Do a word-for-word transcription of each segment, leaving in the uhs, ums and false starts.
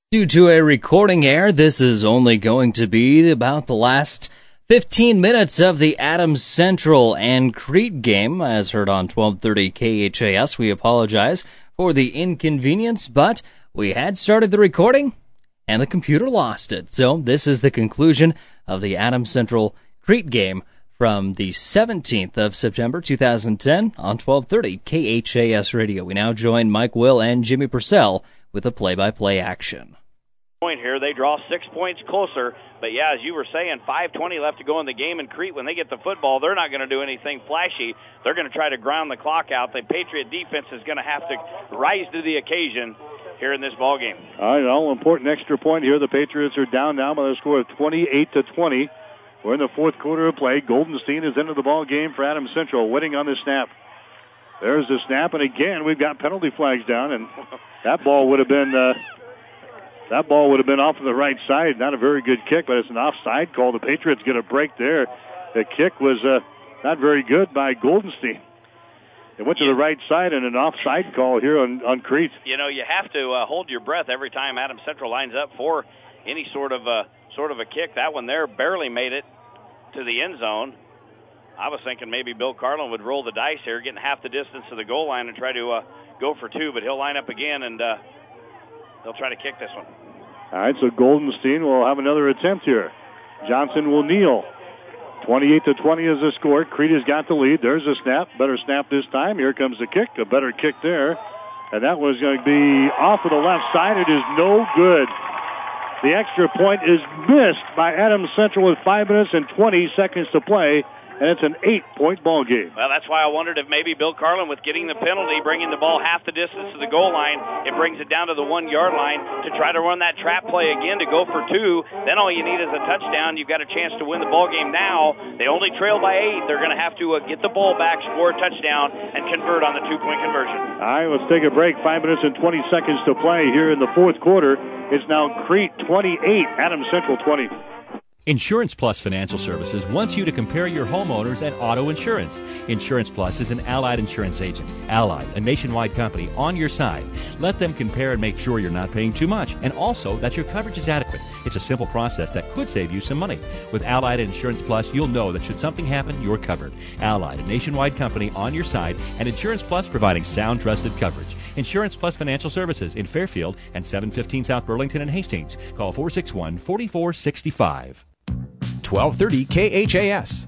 Due to a recording error, this is only going to be about the last fifteen minutes of the Adams Central and Crete game, as heard on twelve thirty K H A S. We apologize for the inconvenience, but we had started the recording, and the computer lost it. So this is the conclusion of the Adams Central Crete game from the seventeenth of September two thousand ten on twelve thirty K H A S Radio. We now join Mike Will and Jimmy Purcell with the play-by-play action. Point here, they draw six points closer, but yeah, as you were saying, five twenty left to go in the game in Crete. When they get the football, they're not going to do anything flashy. They're going to try to ground the clock out. The Patriot defense is going to have to rise to the occasion here in this ball game. All right, an all-important extra point here. The Patriots are down now by the score of twenty-eight to twenty. We're in the fourth quarter of play. Goldenstein is into the ball game for Adams Central, winning on the snap. There's the snap, and again, we've got penalty flags down, and that ball would have been... Uh, That ball would have been off to the right side. Not a very good kick, but it's an offside call. The Patriots get a break there. The kick was uh, not very good by Goldenstein. It went to the right side and an offside call here on, on Crete. You know, you have to uh, hold your breath every time Adams Central lines up for any sort of uh, sort of a kick. That one there barely made it to the end zone. I was thinking maybe Bill Carlin would roll the dice here, getting half the distance to the goal line and try to uh, go for two, but he'll line up again and uh, they'll try to kick this one. All right, so Goldenstein will have another attempt here. Johnson will kneel. twenty-eight to twenty is the score. Crete has got the lead. There's a snap. Better snap this time. Here comes the kick. A better kick there. And that was going to be off of the left side. It is no good. The extra point is missed by Adams Central with five minutes and twenty seconds to play. And it's an eight-point ball game. Well, that's why I wondered if maybe Bill Carlin, with getting the penalty, bringing the ball half the distance to the goal line, it brings it down to the one-yard line to try to run that trap play again to go for two. Then all you need is a touchdown. You've got a chance to win the ball game now. They only trail by eight. They're going to have to uh, get the ball back, score a touchdown, and convert on the two-point conversion. All right, let's take a break. Five minutes and twenty seconds to play here in the fourth quarter. It's now Crete twenty-eight, Adams Central twenty. Insurance Plus Financial Services wants you to compare your homeowners and auto insurance. Insurance Plus is an Allied insurance agent. Allied, a nationwide company, on your side. Let them compare and make sure you're not paying too much, and also that your coverage is adequate. It's a simple process that could save you some money. With Allied Insurance Plus, you'll know that should something happen, you're covered. Allied, a nationwide company, on your side, and Insurance Plus providing sound, trusted coverage. Insurance Plus Financial Services in Fairfield and seven fifteen South Burlington and Hastings. Call four six one, four four six five. twelve thirty K H A S.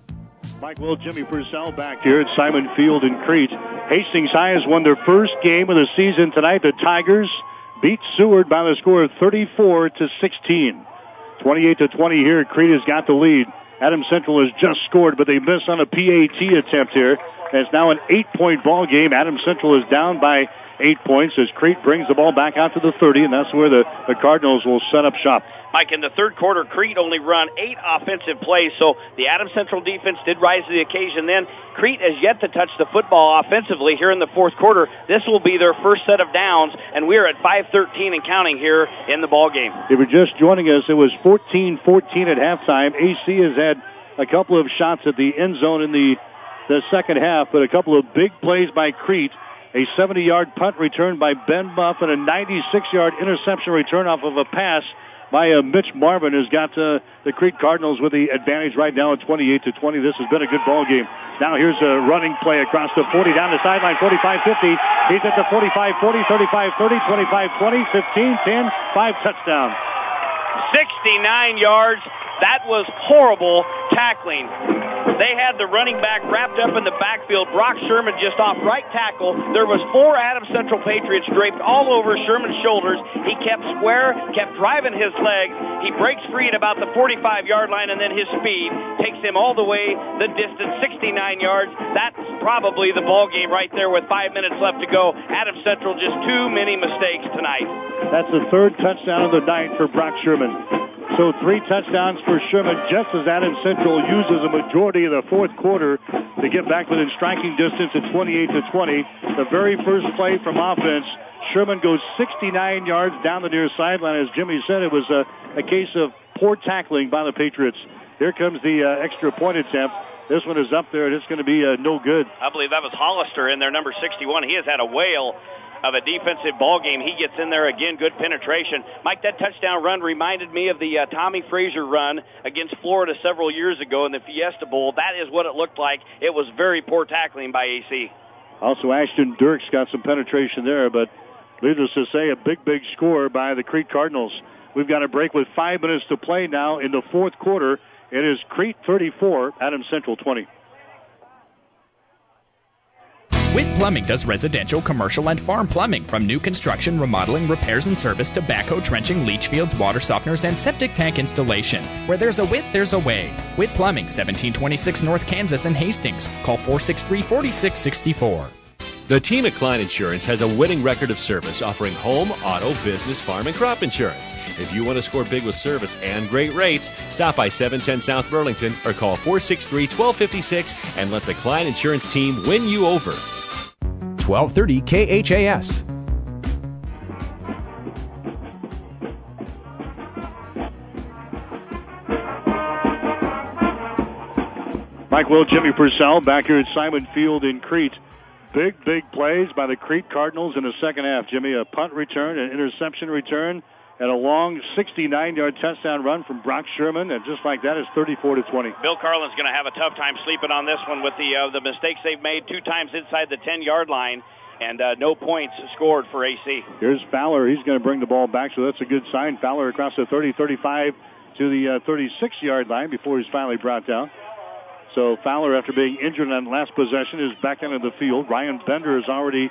Mike Will, Jimmy Purcell back here at Simon Field in Crete. Hastings High has won their first game of the season tonight. The Tigers beat Seward by the score of thirty-four to sixteen. twenty-eight to twenty here. Crete has got the lead. Adams Central has just scored, but they missed on a P A T attempt here. And it's now an eight-point ball game. Adams Central is down by eight points as Crete brings the ball back out to the thirty, and that's where the, the Cardinals will set up shop. Mike, in the third quarter, Crete only run eight offensive plays, so the Adams Central defense did rise to the occasion then. Crete has yet to touch the football offensively here in the fourth quarter. This will be their first set of downs, and we're at five thirteen and counting here in the ball game. If you're just joining us, it was fourteen fourteen at halftime. A C has had a couple of shots at the end zone in the, the second half, but a couple of big plays by Crete. A seventy-yard punt return by Ben Buff and a ninety-six-yard interception return off of a pass by uh, Mitch Marvin, who's got uh, the Crete Cardinals with the advantage right now at twenty-eight to twenty. This has been a good ball game. Now here's a running play across the forty, down the sideline, forty-five fifty. He's at the forty-five forty, thirty-five thirty, twenty-five twenty, fifteen ten, five touchdown. sixty-nine yards. That was horrible tackling. They had the running back wrapped up in the backfield. Brock Sherman just off right tackle. There was four Adams Central Patriots draped all over Sherman's shoulders. He kept square, kept driving his legs. He breaks free at about the forty-five-yard line, and then his speed takes him all the way the distance, sixty-nine yards. That's probably the ball game right there with five minutes left to go. Adams Central just too many mistakes tonight. That's the third touchdown of the night for Brock Sherman. So three touchdowns for Sherman, just as Adams Central uses a majority of the fourth quarter to get back within striking distance at twenty-eight to twenty. The very first play from offense, Sherman goes sixty-nine yards down the near sideline. As Jimmy said, it was a, a case of poor tackling by the Patriots. Here comes the uh, extra point attempt. This one is up there, and it's going to be uh, no good. I believe that was Hollister in there, number sixty-one. He has had a whale of a defensive ball game. He gets in there again, good penetration. Mike, that touchdown run reminded me of the uh, Tommy Frazier run against Florida several years ago in the Fiesta Bowl. That is what it looked like. It was very poor tackling by A C. Also, Ashton Dirks got some penetration there, but needless to say, a big, big score by the Crete Cardinals. We've got a break with five minutes to play now in the fourth quarter. It is Crete thirty-four, Adams Central twenty. Witt Plumbing does residential, commercial, and farm plumbing, from new construction, remodeling, repairs and service to backhoe trenching, leach fields, water softeners, and septic tank installation. Where there's a Witt, there's a way. Witt Plumbing, seventeen twenty-six North Kansas and Hastings. Call four six three, four six six four. The team at Klein Insurance has a winning record of service, offering home, auto, business, farm, and crop insurance. If you want to score big with service and great rates, stop by seven ten South Burlington or call four six three, one two five six and let the Klein Insurance team win you over. twelve thirty K H A S. Mike Will, Jimmy Purcell back here at Simon Field in Crete. Big, big plays by the Crete Cardinals in the second half. Jimmy, a punt return, an interception return, and a long sixty-nine-yard touchdown run from Brock Sherman, and just like that, it's thirty-four to twenty. Bill Carlin's going to have a tough time sleeping on this one with the uh, the mistakes they've made two times inside the ten-yard line, and uh, no points scored for A C. Here's Fowler. He's going to bring the ball back, so that's a good sign. Fowler across the thirty, thirty-five to the uh, thirty-six-yard line before he's finally brought down. So Fowler, after being injured on last possession, is back into the field. Ryan Bender is already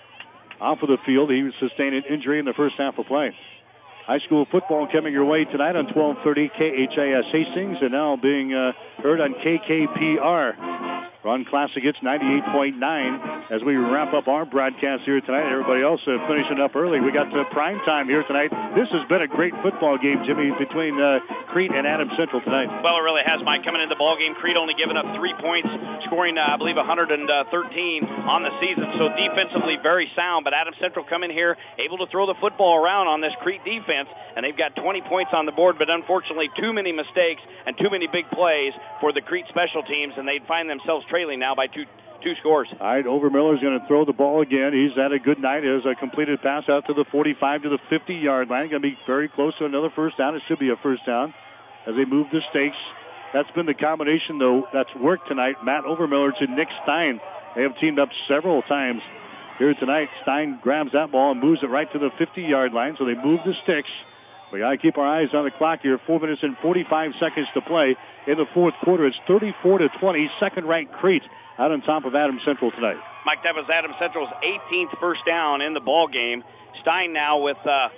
off of the field. He sustained an injury in the first half of play. High school football coming your way tonight on twelve thirty K H A S Hastings, and now being uh, heard on K K P R. Ron Classic hits ninety-eight point nine as we wrap up our broadcast here tonight. Everybody else uh, finishing up early. We got uh, prime time here tonight. This has been a great football game, Jimmy, between uh, Crete and Adams Central tonight. Well, it really has, Mike. Coming into the ball game, Crete only giving up three points, scoring, uh, I believe, one hundred thirteen on the season. So defensively very sound, but Adams Central come in here able to throw the football around on this Crete defense, and they've got twenty points on the board, but unfortunately too many mistakes and too many big plays for the Crete special teams, and they'd find themselves trailing now by two two scores. All right, Overmiller's going to throw the ball again. He's had a good night. It was a completed pass out to the forty-five to the fifty-yard line. Going to be very close to another first down. It should be a first down as they move the stakes. That's been the combination, though, that's worked tonight. Matt Overmiller to Nick Stein. They have teamed up several times here tonight. Stein grabs that ball and moves it right to the fifty-yard line, so they move the sticks. We got to keep our eyes on the clock here. Four minutes and forty-five seconds to play in the fourth quarter. It's thirty-four to twenty. Second-ranked Crete out on top of Adams Central tonight. Mike, that was Adams Central's eighteenth first down in the ball game. Stein now with uh,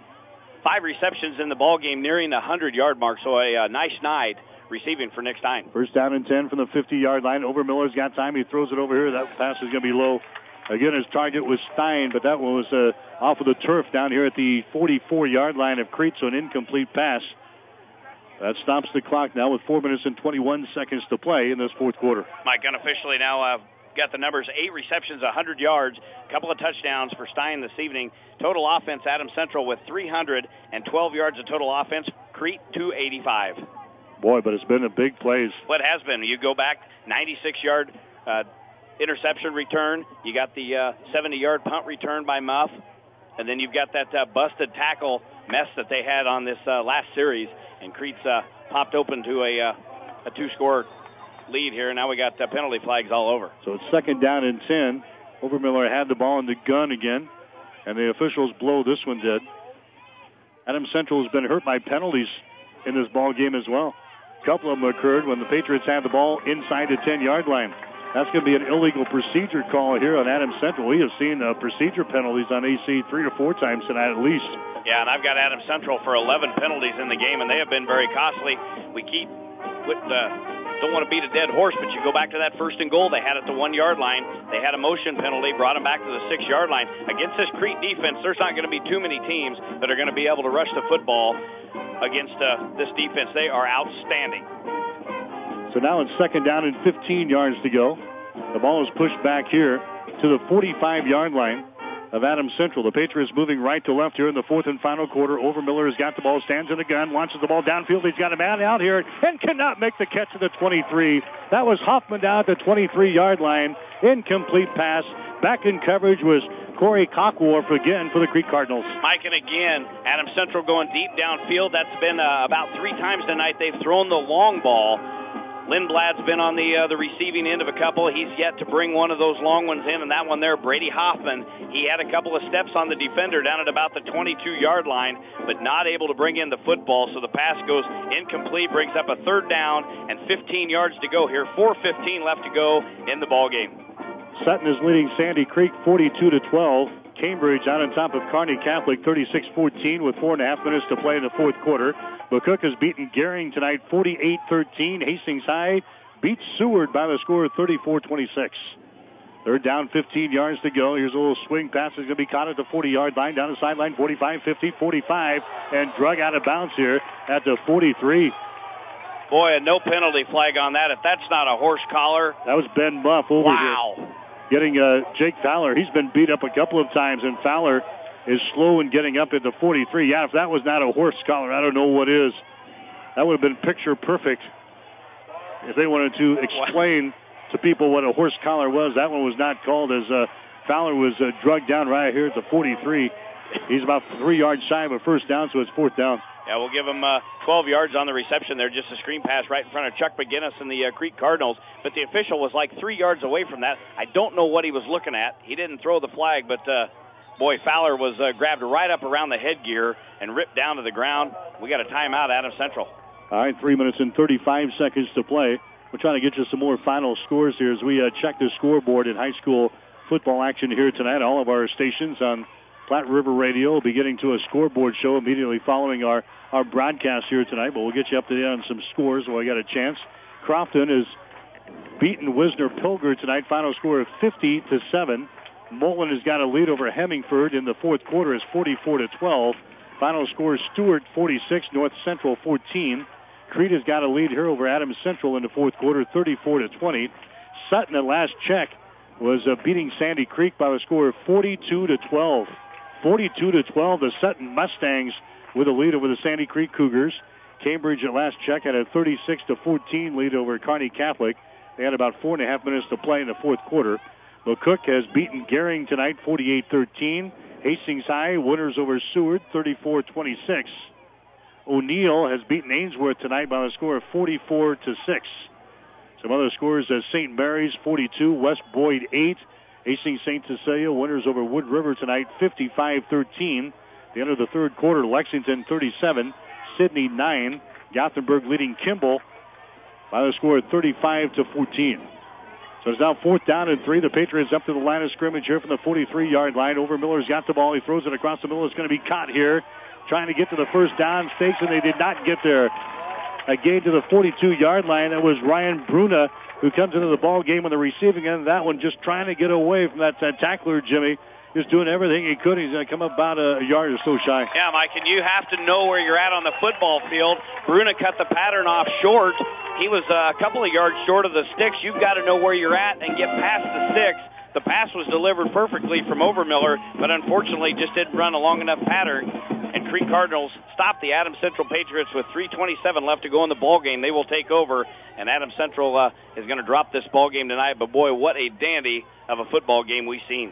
five receptions in the ball game, nearing the hundred-yard mark. So a uh, nice night receiving for Nick Stein. First down and ten from the fifty-yard line. Overmiller's got time. He throws it over here. That pass is going to be low. Again, his target was Stein, but that one was uh, off of the turf down here at the forty-four-yard line of Crete, so an incomplete pass. That stops the clock now with four minutes and twenty-one seconds to play in this fourth quarter. Mike, unofficially now uh, got the numbers, eight receptions, one hundred yards, a couple of touchdowns for Stein this evening. Total offense, Adams Central with three hundred twelve yards of total offense, Crete two eighty-five. Boy, but it's been a big plays. Well, it has been. You go back, ninety-six-yard uh, interception return. You got the uh, seventy-yard punt return by Muff. And then you've got that uh, busted tackle mess that they had on this uh, last series. And Crete's uh, popped open to a, uh, a two-score lead here. Now we got uh, penalty flags all over. So it's second down and ten. Overmiller had the ball in the gun again. And the officials blow this one dead. Adams Central has been hurt by penalties in this ball game as well. A couple of them occurred when the Patriots had the ball inside the ten-yard line. That's going to be an illegal procedure call here on Adams Central. We have seen uh, procedure penalties on A C three or four times tonight at least. Yeah, and I've got Adams Central for eleven penalties in the game, and they have been very costly. We keep, with, uh, don't want to beat a dead horse, but you go back to that first and goal they had at the one-yard line. They had a motion penalty, brought them back to the six-yard line. Against this Crete defense, there's not going to be too many teams that are going to be able to rush the football against uh, this defense. They are outstanding. So now it's second down and fifteen yards to go. The ball is pushed back here to the forty-five-yard line of Adams Central. The Patriots moving right to left here in the fourth and final quarter. Overmiller has got the ball, stands in the gun, launches the ball downfield. He's got a man out here and cannot make the catch at the twenty-three. That was Hoffman down at the twenty-three-yard line. Incomplete pass. Back in coverage was Corey Cockworth again for the Crete Cardinals. Mike, and again, Adams Central going deep downfield. That's been uh, about three times tonight they've thrown the long ball. Lindblad's been on the uh, the receiving end of a couple. He's yet to bring one of those long ones in, and that one there, Brady Hoffman, he had a couple of steps on the defender down at about the twenty-two-yard line, but not able to bring in the football, so the pass goes incomplete, brings up a third down, and fifteen yards to go here. four fifteen left to go in the ball game. Sutton is leading Sandy Creek forty-two to twelve. Cambridge out on top of Kearney Catholic thirty-six fourteen with four and a half minutes to play in the fourth quarter. McCook has beaten Gering tonight forty-eight thirteen. Hastings High beats Seward by the score of thirty-four twenty-six. They're down fifteen yards to go. Here's a little swing pass. It's going to be caught at the forty-yard line, down the sideline, forty-five, fifty, forty-five, and drug out of bounds here at the forty-three. Boy, a no penalty flag on that. If that's not a horse collar. That was Ben Muff over wow. here. Getting uh, Jake Fowler. He's been beat up a couple of times, and Fowler is slow in getting up at the forty-three. Yeah, if that was not a horse collar, I don't know what is. That would have been picture perfect if they wanted to explain to people what a horse collar was. That one was not called, as uh, Fowler was uh, drugged down right here at the forty-three. He's about three yards shy of a first down, so it's fourth down. Yeah, we'll give him uh, twelve yards on the reception there, just a screen pass right in front of Chuck McGinnis and the uh, Crete Cardinals. But the official was like three yards away from that. I don't know what he was looking at. He didn't throw the flag, but, uh, boy, Fowler was uh, grabbed right up around the headgear and ripped down to the ground. We got a timeout, Adams Central. All right, three minutes and thirty-five seconds to play. We're trying to get you some more final scores here as we uh, check the scoreboard in high school football action here tonight. All of our stations on Platte River Radio will be getting to a scoreboard show immediately following our, our broadcast here tonight, but we'll get you up to date on some scores while we got a chance. Crofton has beaten Wisner Pilger tonight. Final score of fifty to seven. Mullen has got a lead over Hemingford in the fourth quarter. Is forty-four to twelve. Final score Stewart forty-six, North Central fourteen. Crete has got a lead here over Adams Central in the fourth quarter, thirty-four to twenty. Sutton, at last check, was uh, beating Sandy Creek by a score of forty-two to twelve. forty-two to twelve, the Sutton Mustangs with a lead over the Sandy Creek Cougars. Cambridge, at last check, had a thirty-six to fourteen lead over Kearney Catholic. They had about four and a half minutes to play in the fourth quarter. McCook has beaten Gering tonight, forty-eight thirteen. Hastings High winners over Seward, thirty-four twenty-six. O'Neill has beaten Ainsworth tonight by a score of forty-four to six. Some other scores as Saint Mary's forty-two, West Boyd eight. Hastings Saint Cecilia winners over Wood River tonight, fifty-five thirteen. The end of the third quarter, Lexington thirty-seven, Sidney nine. Gothenburg leading Kimball by the score of thirty-five to fourteen. So it's now fourth down and three. The Patriots up to the line of scrimmage here from the forty-three-yard line. Overmiller's got the ball. He throws it across the middle. It's going to be caught here, trying to get to the first down stakes, and they did not get there. A gain to the forty-two-yard line. That was Ryan Bruna, who comes into the ball game on the receiving end of that one, just trying to get away from that uh, tackler, Jimmy. Just doing everything he could. He's going to come about a yard or so shy. Yeah, Mike, and you have to know where you're at on the football field. Bruna cut the pattern off short. He was uh, a couple of yards short of the sticks. You've got to know where you're at and get past the sticks. The pass was delivered perfectly from Overmiller, but unfortunately just didn't run a long enough pattern. And Crete Cardinals stopped the Adams Central Patriots with three twenty-seven left to go in the ball game. They will take over, and Adams Central uh, is going to drop this ball game tonight. But boy, what a dandy of a football game we've seen.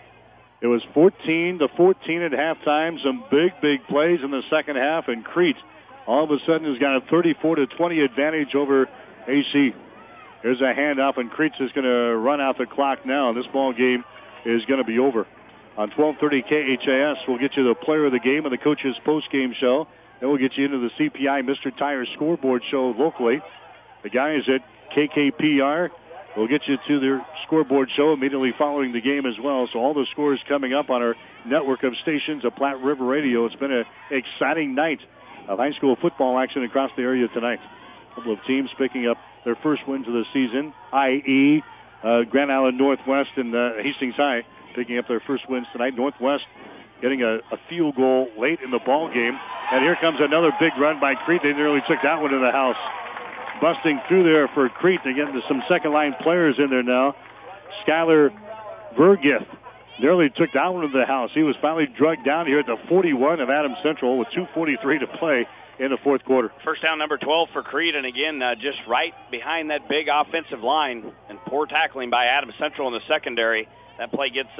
It was fourteen to fourteen at halftime. Some big, big plays in the second half, and Crete all of a sudden has got a thirty-four to twenty advantage over A C. There's a handoff, and Crete's is going to run out the clock now. This ball game is going to be over. On twelve thirty K H A S, we'll get you the player of the game and the coach's post-game show. Then we'll get you into the C P I Mister Tire scoreboard show locally. The guys at K K P R will get you to their scoreboard show immediately following the game as well. So all the scores coming up on our network of stations of Platte River Radio. It's been an exciting night of high school football action across the area tonight. A couple of teams picking up their first wins of the season, that is. Uh, Grand Island Northwest and uh, Hastings High picking up their first wins tonight. Northwest getting a, a field goal late in the ball game. And here comes another big run by Crete. They nearly took that one to the house. Busting through there for Crete. Again, there's some second-line players in there now. Skylar Vergith nearly took that one to the house. He was finally drugged down here at the forty-one of Adams Central with two forty-three to play in the fourth quarter. First down number twelve for Crete, and again, uh, just right behind that big offensive line, and poor tackling by Adams Central in the secondary. That play gets uh,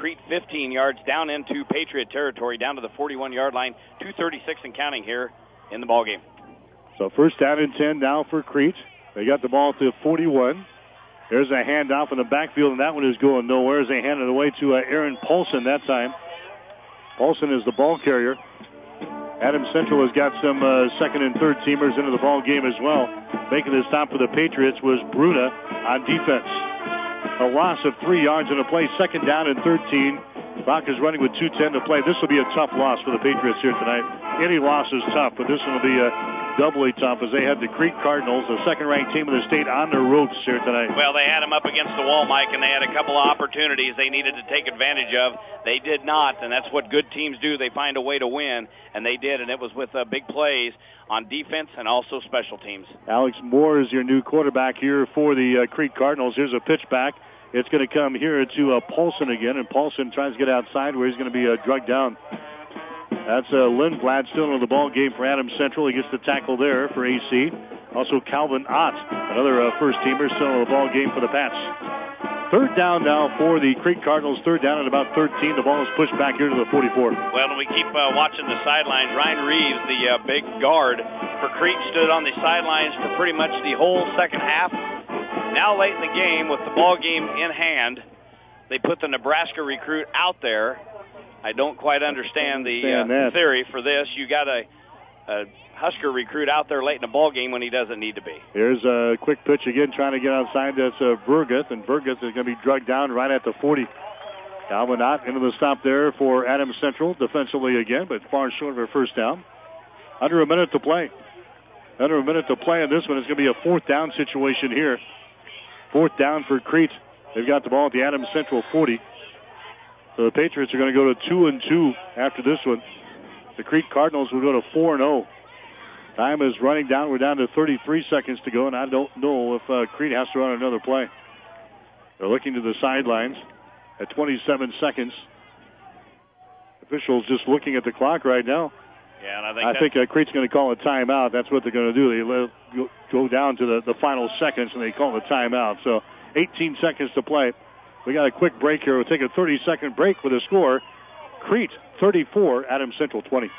Crete fifteen yards down into Patriot territory, down to the forty-one-yard line, two thirty-six and counting here in the ball game. So first down and ten now for Crete. They got the ball to forty-one. There's a handoff in the backfield, and that one is going nowhere as they hand it away to uh, Aaron Paulson that time. Paulson is the ball carrier. Adams Central has got some uh, second and third teamers into the ball game as well. Making the stop for the Patriots was Bruna on defense. A loss of three yards in a play, second down and thirteen. Bach is running with two ten to play. This will be a tough loss for the Patriots here tonight. Any loss is tough, but this one will be a doubly tough as they had the Crete Cardinals, the second-ranked team in the state, on their ropes here tonight. Well, they had them up against the wall, Mike, and they had a couple of opportunities they needed to take advantage of. They did not, and that's what good teams do. They find a way to win, and they did, and it was with uh, big plays on defense and also special teams. Alex Moore is your new quarterback here for the uh, Crete Cardinals. Here's a pitch back. It's going to come here to uh, Paulson again, and Paulson tries to get outside where he's going to be uh, drugged down. That's uh, Lindblad still in the ball game for Adams Central. He gets the tackle there for A C. Also Calvin Ott, another uh, first-teamer, still in the ball game for the Pats. Third down now for the Crete Cardinals. Third down at about thirteen. The ball is pushed back here to the forty-four. Well, we keep uh, watching the sidelines. Ryan Reeves, the uh, big guard for Crete, stood on the sidelines for pretty much the whole second half. Now late in the game, with the ball game in hand, they put the Nebraska recruit out there. I don't quite understand the uh, theory for this. You got a, a Husker recruit out there late in the ball game when he doesn't need to be. Here's a quick pitch again, trying to get outside. That's uh, Burgeth, and Burgeth is going to be drugged down right at the forty. Calvin Ott into the stop there for Adams Central defensively again, but far short of a first down. Under a minute to play. Under a minute to play on this one. It's going to be a fourth down situation here. Fourth down for Crete. They've got the ball at the Adams Central forty. So the Patriots are going to go to two and two after this one. The Crete Cardinals will go to four and zero. Time is running down. We're down to thirty-three seconds to go, and I don't know if uh, Crete has to run another play. They're looking to the sidelines at twenty-seven seconds. Officials just looking at the clock right now. Yeah, and I think I think uh, Crete's going to call a timeout. That's what they're going to do. They let, go down to the, the final seconds, and they call a timeout. So eighteen seconds to play. We got a quick break here. We'll take a thirty-second break with a score. Crete thirty-four, Adams Central twenty.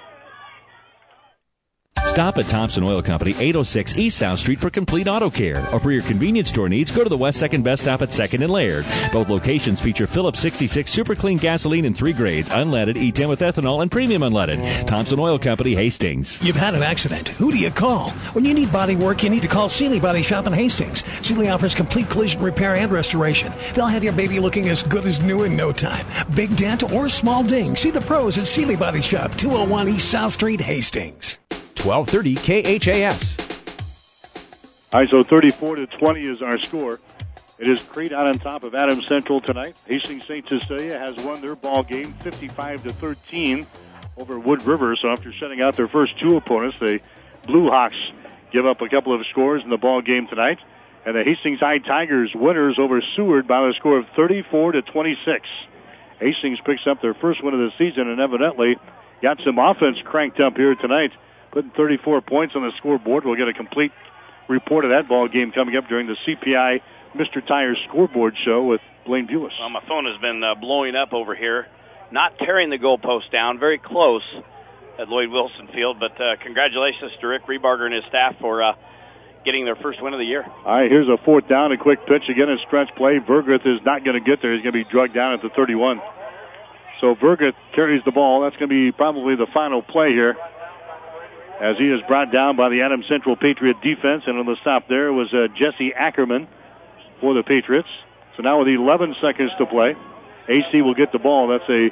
Stop at Thompson Oil Company, eight oh six East South Street for complete auto care. Or for your convenience store needs, go to the West second Best Stop at second and Laird. Both locations feature Phillips sixty-six Super Clean gasoline in three grades, unleaded, E ten with ethanol, and premium unleaded. Thompson Oil Company, Hastings. You've had an accident. Who do you call? When you need body work, you need to call Seeley Body Shop in Hastings. Seeley offers complete collision repair and restoration. They'll have your baby looking as good as new in no time. Big dent or small ding. See the pros at Seeley Body Shop, two oh one East South Street, Hastings. twelve thirty K H A S. All right, so thirty-four to twenty is our score. It is Crete out on top of Adams Central tonight. Hastings Saint Cecilia has won their ball game fifty-five to thirteen over Wood River. So after shutting out their first two opponents, the Blue Hawks give up a couple of scores in the ball game tonight. And the Hastings High Tigers winners over Seward by a score of thirty-four to twenty-six. Hastings picks up their first win of the season and evidently got some offense cranked up here tonight. Putting thirty-four points on the scoreboard. We'll get a complete report of that ball game coming up during the C P I Mister Tires scoreboard show with Blaine Bulis. Well, my phone has been uh, blowing up over here. Not tearing the goalpost down. Very close at Lloyd Wilson Field. But uh, congratulations to Rick Rebarger and his staff for uh, getting their first win of the year. All right, here's a fourth down. A quick pitch. Again, a stretch play. Vergeth is not going to get there. He's going to be drugged down at the thirty-one. So Vergeth carries the ball. That's going to be probably the final play here, as he is brought down by the Adams Central Patriot defense. And on the stop there was uh, Jesse Ackerman for the Patriots. So now with eleven seconds to play, A C will get the ball. That's a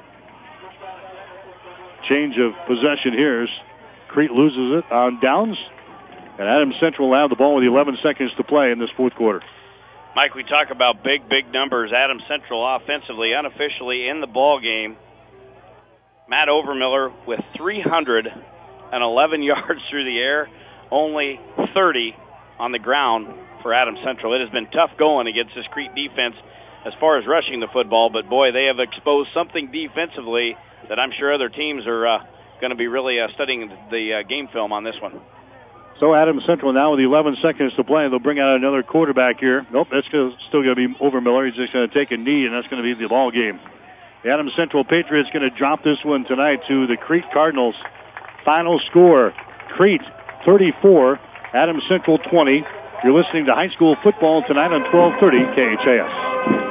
change of possession here as Crete loses it on downs. And Adams Central will have the ball with eleven seconds to play in this fourth quarter. Mike, we talk about big, big numbers. Adams Central offensively, unofficially in the ball game. Matt Overmiller with three hundred eleven yards through the air, only thirty on the ground for Adams Central. It has been tough going against this Crete defense as far as rushing the football, but boy, they have exposed something defensively that I'm sure other teams are uh, going to be really uh, studying the uh, game film on this one. So Adams Central now with eleven seconds to play. They'll bring out another quarterback here. Nope, that's still going to be Overmiller. He's just going to take a knee, and that's going to be the ball game. The Adams Central Patriots going to drop this one tonight to the Crete Cardinals. Final score, Crete thirty-four, Adams Central twenty. You're listening to high school football tonight on twelve thirty K H A S.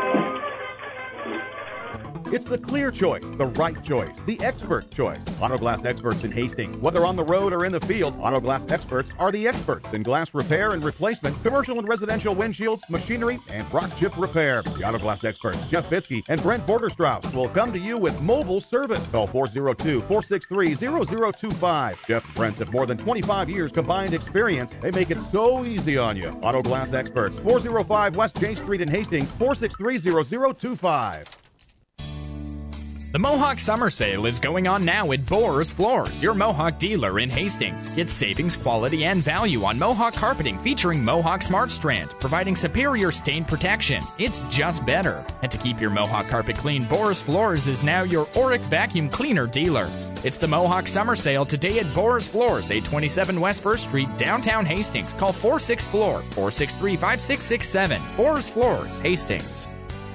It's the clear choice, the right choice, the expert choice. Autoglass experts in Hastings. Whether on the road or in the field, Autoglass experts are the experts in glass repair and replacement, commercial and residential windshields, machinery, and rock chip repair. The Autoglass experts, Jeff Fitzke and Brent Borderstrauss, will come to you with mobile service. Call four oh two, four six three, zero zero two five. Jeff and Brent have more than twenty-five years combined experience. They make it so easy on you. Autoglass experts, four oh five West J Street in Hastings, four six three, zero zero two five. The Mohawk Summer Sale is going on now at Boers Floors, your Mohawk dealer in Hastings. Get savings, quality, and value on Mohawk carpeting featuring Mohawk Smart Strand, providing superior stain protection. It's just better. And to keep your Mohawk carpet clean, Boers Floors is now your Oric vacuum cleaner dealer. It's the Mohawk Summer Sale today at Boers Floors, eight twenty-seven West first Street, downtown Hastings. Call four six Floor, four six three, five six six seven. Boers Floors, Hastings.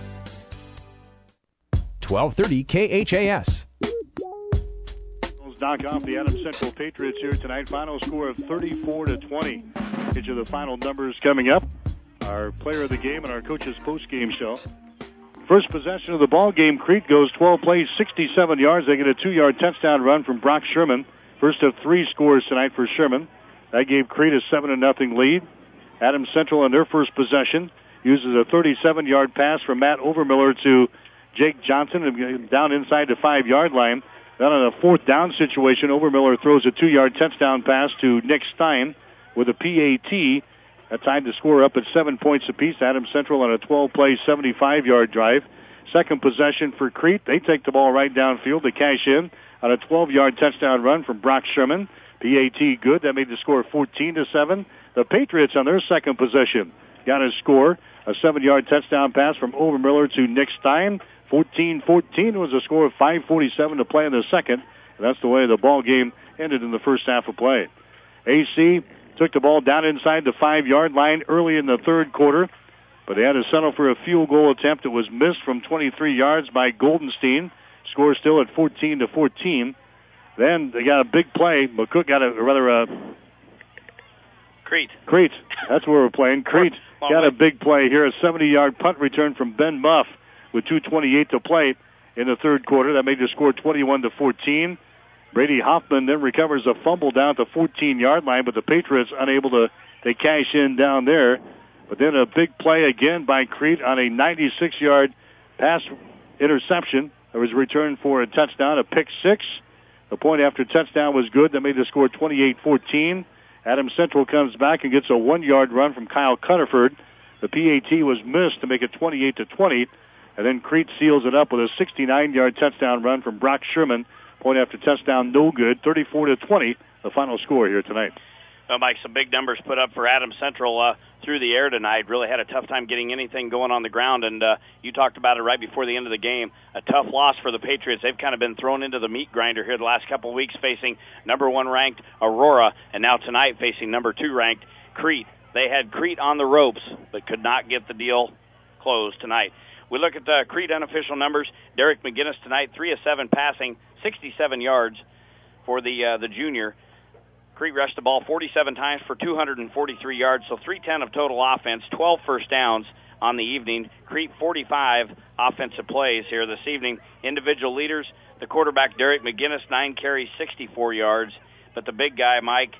twelve thirty K H A S. Knock off the Adams Central Patriots here tonight. Final score of thirty-four to twenty. Get you the final numbers coming up. Our player of the game and our coach's post-game show. First possession of the ball game, Crete goes twelve plays, sixty-seven yards. They get a two-yard touchdown run from Brock Sherman. First of three scores tonight for Sherman. That gave Crete a seven to nothing lead. Adams Central on their first possession uses a thirty-seven-yard pass from Matt Overmiller to Jake Johnson down inside the five-yard line. Then on a fourth down situation, Overmiller throws a two-yard touchdown pass to Nick Stein with a P A T. That tied the score up at seven points apiece. Adams Central on a twelve-play, seventy-five-yard drive. Second possession for Crete. They take the ball right downfield to cash in on a twelve-yard touchdown run from Brock Sherman. P A T good. That made the score fourteen to seven. The Patriots on their second possession got a score. A seven-yard touchdown pass from Overmiller to Nick Stein. fourteen fourteen was a score of five forty-seven to play in the second. And that's the way the ball game ended in the first half of play. A C took the ball down inside the five-yard line early in the third quarter, but they had to settle for a field goal attempt that was missed from twenty-three yards by Goldenstein. Score still at fourteen to fourteen. Then they got a big play. McCook got a, or rather a... Crete. Crete. That's where we're playing. Crete got a big play here. A seventy-yard punt return from Ben Muff with two twenty-eight to play in the third quarter. That made the score twenty-one to fourteen. Brady Hoffman then recovers a fumble down at the fourteen-yard line, but the Patriots unable to they cash in down there. But then a big play again by Crete on a ninety-six-yard pass interception. There was a return for a touchdown, a pick six. The point after touchdown was good. That made the score twenty-eight fourteen. Adams Central comes back and gets a one-yard run from Kyle Cutterford. The P A T was missed to make it twenty-eight to twenty. And then Crete seals it up with a sixty-nine-yard touchdown run from Brock Sherman. Point after touchdown, no good. thirty-four to twenty, the final score here tonight. Well, Mike, some big numbers put up for Adams Central uh, through the air tonight. Really had a tough time getting anything going on the ground, and uh, you talked about it right before the end of the game. A tough loss for the Patriots. They've kind of been thrown into the meat grinder here the last couple of weeks, facing number one ranked Aurora, and now tonight facing number two ranked Crete. They had Crete on the ropes, but could not get the deal closed tonight. We look at the Crete unofficial numbers. Derek McGinnis tonight, three of seven passing, sixty-seven yards for the uh, the junior. Crete rushed the ball forty-seven times for two hundred forty-three yards, so three ten of total offense, twelve first downs on the evening. Crete forty-five offensive plays here this evening. Individual leaders, the quarterback Derek McGinnis, nine carries, sixty-four yards. But the big guy, Mike,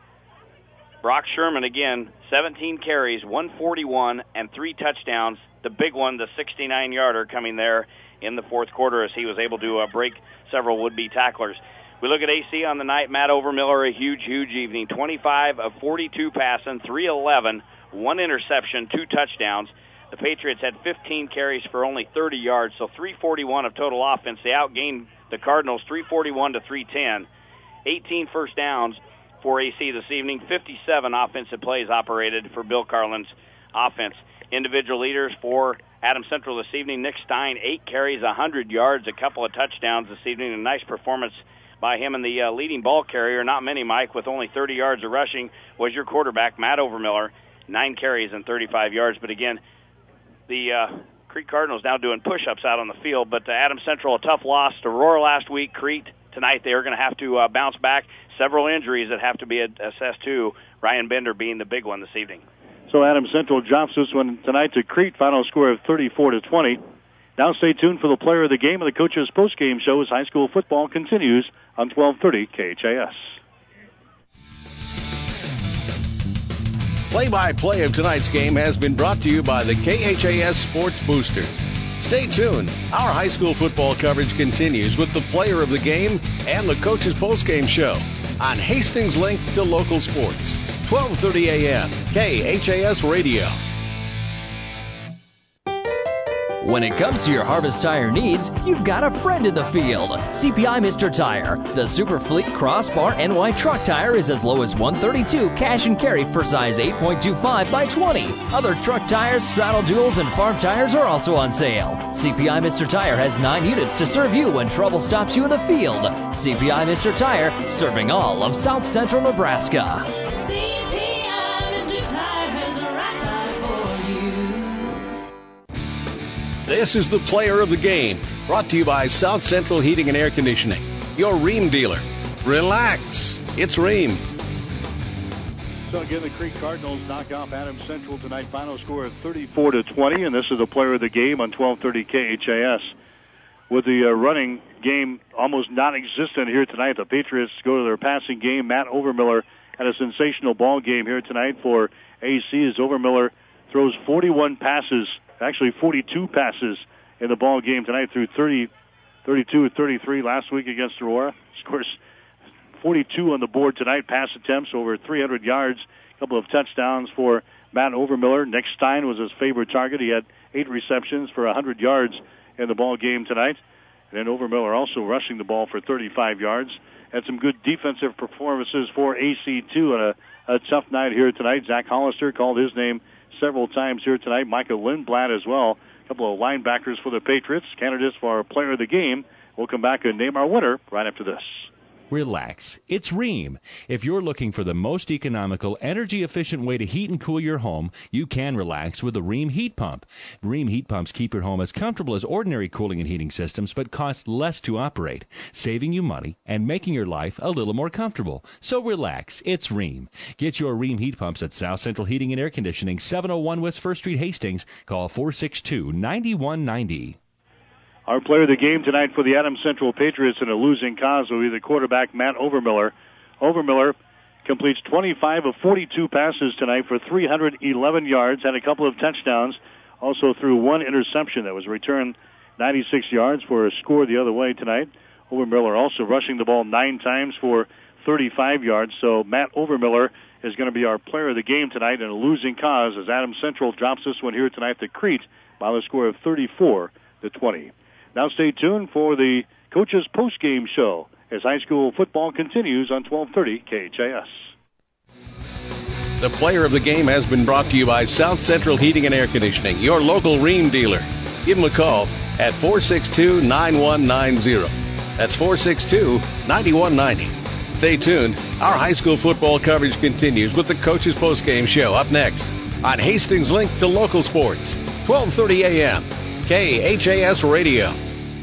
Brock Sherman again, seventeen carries, one forty-one, and three touchdowns. The big one, the sixty-nine-yarder, coming there in the fourth quarter as he was able to uh, break several would-be tacklers. We look at A C on the night. Matt Overmiller, a huge, huge evening. twenty-five of forty-two passing, three eleven, one interception, two touchdowns. The Patriots had fifteen carries for only thirty yards, so three forty-one of total offense. They outgained the Cardinals three forty-one to three ten. eighteen first downs for A C this evening. fifty-seven offensive plays operated for Bill Carlin's offense. Individual leaders for Adams Central this evening. Nick Stein, eight carries, one hundred yards, a couple of touchdowns this evening. A nice performance by him, and the uh, leading ball carrier, not many, Mike, with only thirty yards of rushing, was your quarterback, Matt Overmiller, nine carries and thirty-five yards. But again, the uh, Crete Cardinals now doing push-ups out on the field. But uh, Adams Central, a tough loss to Aurora last week. Crete tonight, they are going to have to uh, bounce back. Several injuries that have to be assessed too. Ryan Bender being the big one this evening. So Adams Central drops this one tonight to Crete. Final score of thirty-four to twenty. Now stay tuned for the player of the game, and the coach's post-game show as high school football continues on twelve thirty K H A S. Play-by-play of tonight's game has been brought to you by the K H A S Sports Boosters. Stay tuned. Our high school football coverage continues with the player of the game and the coach's postgame show on Hastings Link to Local Sports, twelve thirty a.m. K H A S Radio. When it comes to your Harvest Tire needs, you've got a friend in the field. C P I Mister Tire. The Super Fleet Crossbar N Y truck tire is as low as one thirty-two cash and carry for size eight point two five by twenty. Other truck tires, straddle duals, and farm tires are also on sale. C P I Mister Tire has nine units to serve you when trouble stops you in the field. C P I Mister Tire, serving all of South Central Nebraska. This is the player of the game, brought to you by South Central Heating and Air Conditioning, your Rheem dealer. Relax, it's Rheem. So again, the Crete Cardinals knock off Adams Central tonight. Final score of thirty-four to twenty, and this is the player of the game on twelve thirty K H A S. With the uh, running game almost non-existent here tonight, the Patriots go to their passing game. Matt Overmiller had a sensational ball game here tonight for A C as Overmiller throws forty-one passes. Actually, forty-two passes in the ball game tonight through thirty, thirty-two or thirty-three last week against Aurora. Scores forty-two on the board tonight. Pass attempts over three hundred yards. A couple of touchdowns for Matt Overmiller. Nick Stein was his favorite target. He had eight receptions for one hundred yards in the ball game tonight. And then Overmiller also rushing the ball for thirty-five yards. Had some good defensive performances for A C too on a, a tough night here tonight. Zach Hollister called his name several times here tonight. Micah Lindblad as well. A couple of linebackers for the Patriots. Candidates for our player of the game. We'll come back and name our winner right after this. Relax. It's Rheem. If you're looking for the most economical, energy-efficient way to heat and cool your home, you can relax with the Rheem heat pump. Rheem heat pumps keep your home as comfortable as ordinary cooling and heating systems, but cost less to operate, saving you money and making your life a little more comfortable. So relax. It's Rheem. Get your Rheem heat pumps at South Central Heating and Air Conditioning, seven oh one West First Street, Hastings. Call four six two, nine one nine zero. Our player of the game tonight for the Adams Central Patriots in a losing cause will be the quarterback, Matt Overmiller. Overmiller completes twenty-five of forty-two passes tonight for three hundred eleven yards, had a couple of touchdowns, also threw one interception that was returned ninety-six yards for a score the other way tonight. Overmiller also rushing the ball nine times for thirty-five yards. So Matt Overmiller is going to be our player of the game tonight in a losing cause as Adams Central drops this one here tonight to Crete by the score of thirty-four to twenty. Now stay tuned for the coach's postgame show as high school football continues on twelve thirty K H A S. The player of the game has been brought to you by South Central Heating and Air Conditioning, your local Rheem dealer. Give them a call at four six two, nine one nine zero. That's four six two, nine one nine zero. Stay tuned. Our high school football coverage continues with the coach's postgame show up next on Hastings Link to Local Sports, twelve thirty a.m. K H A S Radio.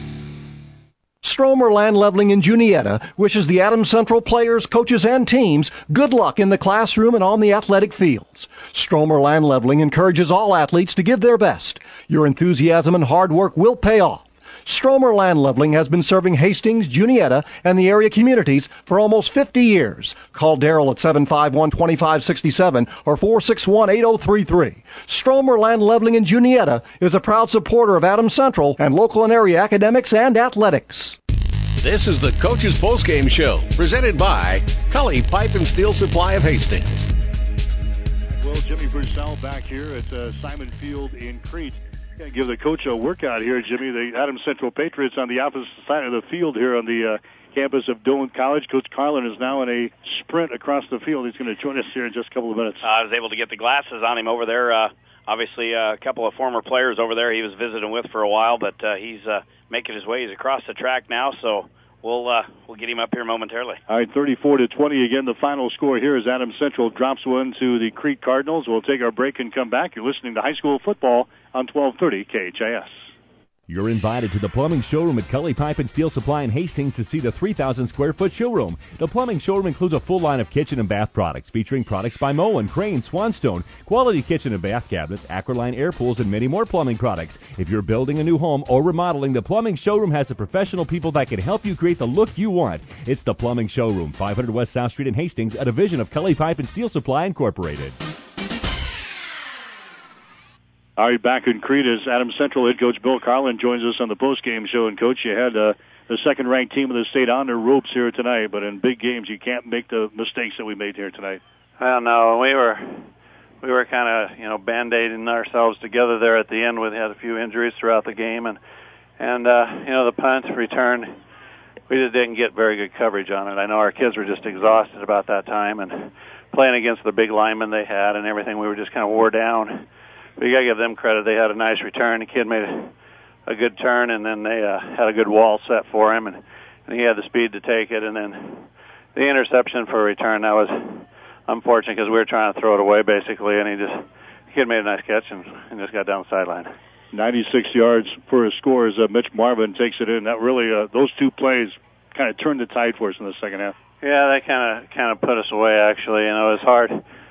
Stromer Land Leveling in Juniata wishes the Adams Central players, coaches, and teams good luck in the classroom and on the athletic fields. Stromer Land Leveling encourages all athletes to give their best. Your enthusiasm and hard work will pay off. Stromer Land Leveling has been serving Hastings, Juniata, and the area communities for almost fifty years. Call Darrell at seven five one, two five six seven or four six one, eight zero three three. Stromer Land Leveling in Juniata is a proud supporter of Adams Central and local and area academics and athletics. This is the Coach's Postgame Show, presented by Cully Pipe and Steel Supply of Hastings. Well, Jimmy Purcell back here at uh, Simon Field in Crete. Going to give the coach a workout here, Jimmy. The Adams Central Patriots on the opposite side of the field here on the uh, campus of Doane College. Coach Carlin is now in a sprint across the field. He's going to join us here in just a couple of minutes. Uh, I was able to get the glasses on him over there. Uh, obviously, uh, a couple of former players over there he was visiting with for a while, but uh, he's uh, making his way. He's across the track now, so we'll uh, we'll get him up here momentarily. All right, thirty-four to twenty again. The final score here is Adams Central drops one to the Crete Cardinals. We'll take our break and come back. You're listening to high school football on twelve thirty K H A S. You're invited to the plumbing showroom at Cully Pipe and Steel Supply in Hastings to see the three thousand square foot showroom. The plumbing showroom includes a full line of kitchen and bath products featuring products by Moen, Crane, Swanstone, quality kitchen and bath cabinets, Aqualine air pools, and many more plumbing products. If you're building a new home or remodeling, the plumbing showroom has the professional people that can help you create the look you want. It's the plumbing showroom, five hundred West South Street in Hastings, a division of Cully Pipe and Steel Supply Incorporated. All right, back in Crete as Adams Central head coach Bill Carlin joins us on the post-game show. And, Coach, you had uh, the second-ranked team of the state on their ropes here tonight, but in big games you can't make the mistakes that we made here tonight. Well, no, we were we were kind of, you know, band-aiding ourselves together there at the end. We had a few injuries throughout the game, and, and uh, you know, the punt return, we just didn't get very good coverage on it. I know our kids were just exhausted about that time, and playing against the big linemen they had and everything, we were just kind of wore down. We got to give them credit. They had a nice return. The kid made a, a good turn, and then they uh, had a good wall set for him, and, and he had the speed to take it. And then the interception for a return, that was unfortunate because we were trying to throw it away, basically, and he just the kid made a nice catch and, and just got down the sideline. ninety-six yards for a score as uh, Mitch Marvin takes it in. That really, uh, those two plays kind of turned the tide for us in the second half. Yeah, they kind of kind of put us away, actually. You know, it was hard.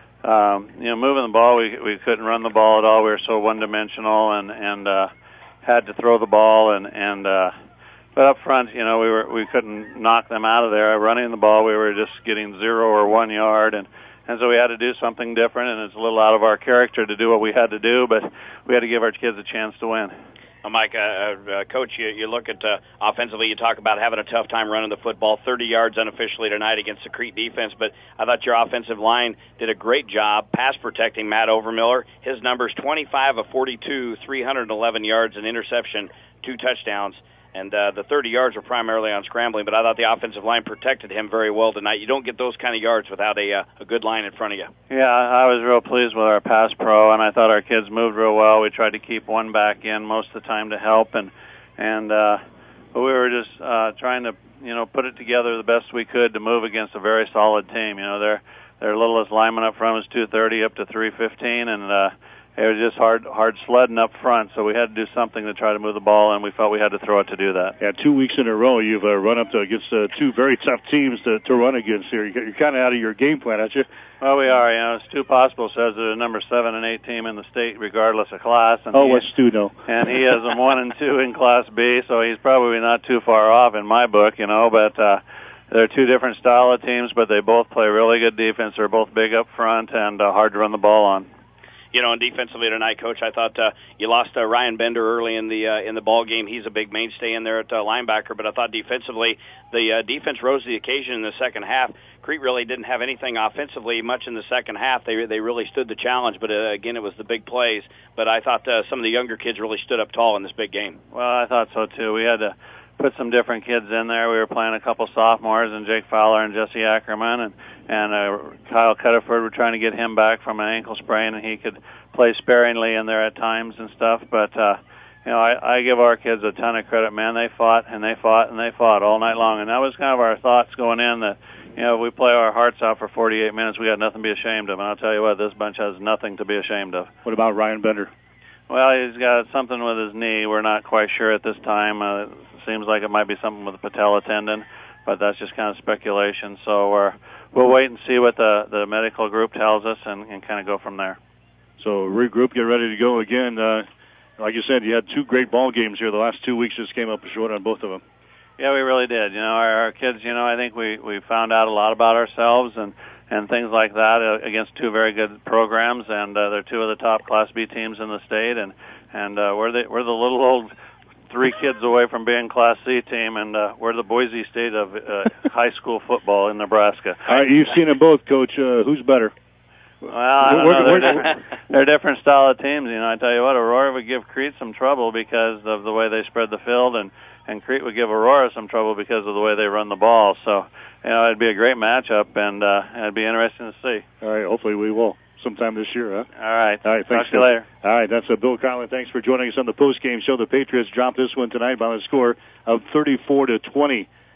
Um, you know, moving the ball, we we couldn't run the ball at all. We were so one-dimensional, and and uh, had to throw the ball. And and uh, but up front, you know, we were we couldn't knock them out of there. Running the ball, we were just getting zero or one yard, and and so we had to do something different. And it's a little out of our character to do what we had to do, but we had to give our kids a chance to win. Uh, Mike, uh, uh, Coach, you, you look at uh, offensively, you talk about having a tough time running the football, thirty yards unofficially tonight against the Crete defense, but I thought your offensive line did a great job pass protecting Matt Overmiller. His numbers, twenty-five of forty-two, three hundred eleven yards, an interception, two touchdowns, and uh, the thirty yards were primarily on scrambling, but I thought the offensive line protected him very well tonight. You don't get those kind of yards without a, uh, a good line in front of you. Yeah, I was real pleased with our pass pro, and I thought our kids moved real well. We tried to keep one back in most of the time to help, and and uh, but we were just uh, trying to you know put it together the best we could to move against a very solid team. You know, their their littlest lineman up front was two thirty up to three fifteen, and uh, it was just hard hard sledding up front, so we had to do something to try to move the ball, and we felt we had to throw it to do that. Yeah, two weeks in a row you've uh, run up to against uh, two very tough teams to, to run against here. You're kind of out of your game plan, aren't you? Well, we are. You know, Stu Possible says they're the number seven and eight team in the state, regardless of class. And oh, he, what's Stu know? And he has them one and two in Class B, so he's probably not too far off in my book, you know, but uh, they're two different style of teams, but they both play really good defense. They're both big up front and uh, hard to run the ball on. You know, and defensively tonight, Coach, I thought uh, you lost uh, Ryan Bender early in the uh, in the ball game. He's a big mainstay in there at uh, linebacker, but I thought defensively the uh, defense rose to the occasion in the second half. Crete really didn't have anything offensively much in the second half. They they really stood the challenge, but uh, again, it was the big plays. But I thought uh, some of the younger kids really stood up tall in this big game. Well, I thought so too. We had to put some different kids in there. We were playing a couple sophomores, and Jake Fowler and Jesse Ackerman, and and uh, Kyle Cuttaford. We're trying to get him back from an ankle sprain, and he could play sparingly in there at times and stuff. But uh, you know, I, I give our kids a ton of credit. Man, they fought and they fought and they fought all night long, and that was kind of our thoughts going in. That you know, we play our hearts out for forty-eight minutes. We got nothing to be ashamed of, and I'll tell you what, this bunch has nothing to be ashamed of. What about Ryan Bender? Well, he's got something with his knee. We're not quite sure at this time. Uh, it seems like it might be something with the patella tendon, but that's just kind of speculation. So we're, we'll wait and see what the, the medical group tells us and, and kind of go from there. So regroup, get ready to go again. Uh, like you said, you had two great ball games here. The last two weeks just came up short on both of them. Yeah, we really did. You know, our, our kids, you know, I think we, we found out a lot about ourselves and, and things like that uh, against two very good programs, and uh, they're two of the top Class B teams in the state, and and uh, we're the we're the little old three kids away from being Class C team, and uh, we're the Boise State of uh, high school football in Nebraska. All right, you've seen them both, Coach. Uh, who's better? Well, I don't know. They're, different, they're different style of teams. You know, I tell you what, Aurora would give Crete some trouble because of the way they spread the field, and and Crete would give Aurora some trouble because of the way they run the ball. So, you know, it'd be a great matchup, and uh, it'd be interesting to see. All right, hopefully we will sometime this year, huh? All right. All right, thanks. Talk to you later. All right, that's uh, Bill Carlin. Thanks for joining us on the post-game show. The Patriots dropped this one tonight by a score of thirty-four to twenty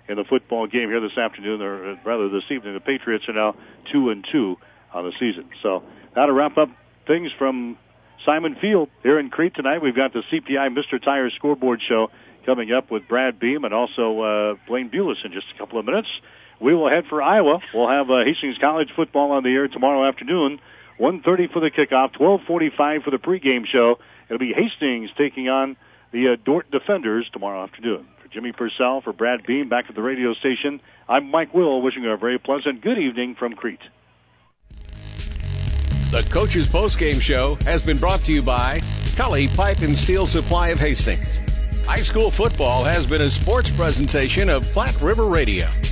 in the football game here this afternoon, or rather this evening. The Patriots are now two and two on the season. So that'll wrap up things from Simon Field here in Crete tonight. We've got the C P I Mister Tire scoreboard show coming up with Brad Beam and also uh, Blaine Bulis in just a couple of minutes. We will head for Iowa. We'll have uh, Hastings College football on the air tomorrow afternoon, one thirty for the kickoff, twelve forty-five for the pregame show. It'll be Hastings taking on the uh, Dort Defenders tomorrow afternoon. For Jimmy Purcell, for Brad Beam, back at the radio station, I'm Mike Will, wishing you a very pleasant good evening from Crete. The Coach's Postgame Show has been brought to you by Cully Pipe and Steel Supply of Hastings. High school football has been a sports presentation of Platte River Radio.